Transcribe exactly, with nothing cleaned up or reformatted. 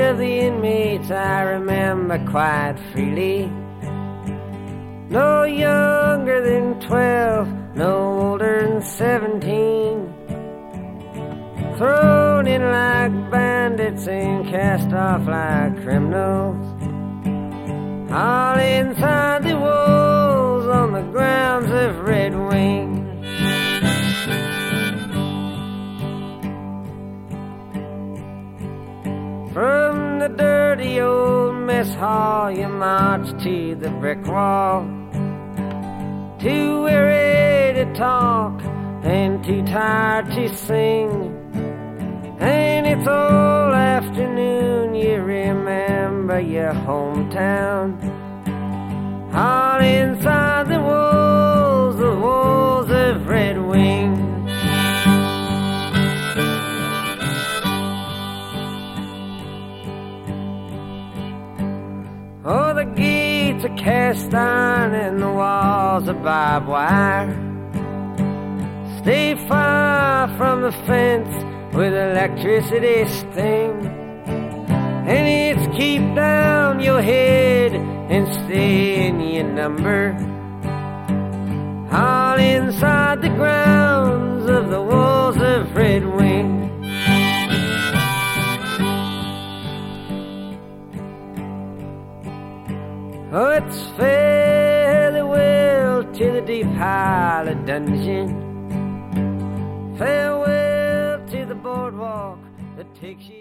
of the inmates I remember quite freely. No younger than twelve, no older than seventeen. Thrown in like bandits and cast off like criminals. All inside the walls on the grounds of Red Wing. From the dirty old mess hall you march to the brick wall. Too weary to talk and too tired to sing. And it's all afternoon, you remember your hometown. All inside the walls, the walls of Red Wing. Oh, the gates are cast iron and the walls are barbed wire. Stay far from the fence with electricity sting. And it's keep down your head and stay in your number. All inside the grounds of the walls of Red Wing. Oh, it's fairly well to the deep Hollow dungeon. Farewell to the boardwalk that takes you